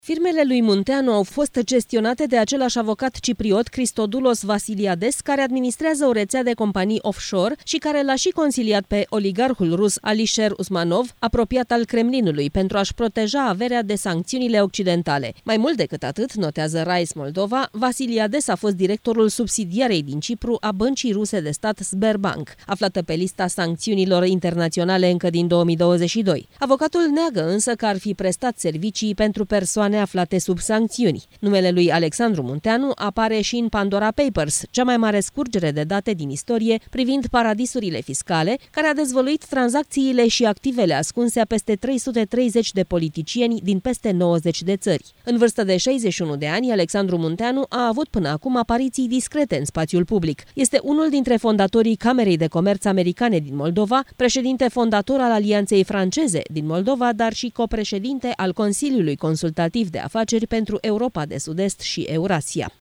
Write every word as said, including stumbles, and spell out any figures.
Firmele lui Munteanu au fost gestionate de același avocat cipriot Christodoulos Vasiliades, care administrează o rețea de companii offshore și care l-a și consiliat pe oligarhul rus Alisher Usmanov, apropiat al Kremlinului, pentru a-și proteja averea de sancțiunile occidentale. Mai mult decât atât, notează Rise Moldova, Vasiliades a fost directorul subsidiarei din Cipru a băncii ruse de stat Sberbank, aflată pe lista sancțiunilor internaționale încă din două mii douăzeci și doi. Avocatul neagă însă că ar fi prestat servicii pentru persoane aflate sub sancțiuni. Numele lui Alexandru Munteanu apare și în Pandora Papers, cea mai mare scurgere de date din istorie privind paradisurile fiscale, care a dezvăluit tranzacțiile și activele ascunse a peste trei sute treizeci de politicieni din peste nouăzeci de țări. În vârstă de șaizeci și unu de ani, Alexandru Munteanu a avut până acum apariții discrete în spațiul public. Este unul dintre fondatorii Camerei de Comerț Americane din Moldova, președinte fondator al Alianței Franceze din Moldova, dar și copreședinte al Consiliului Consultativ de Afaceri pentru Europa de Sud-Est și Eurasia.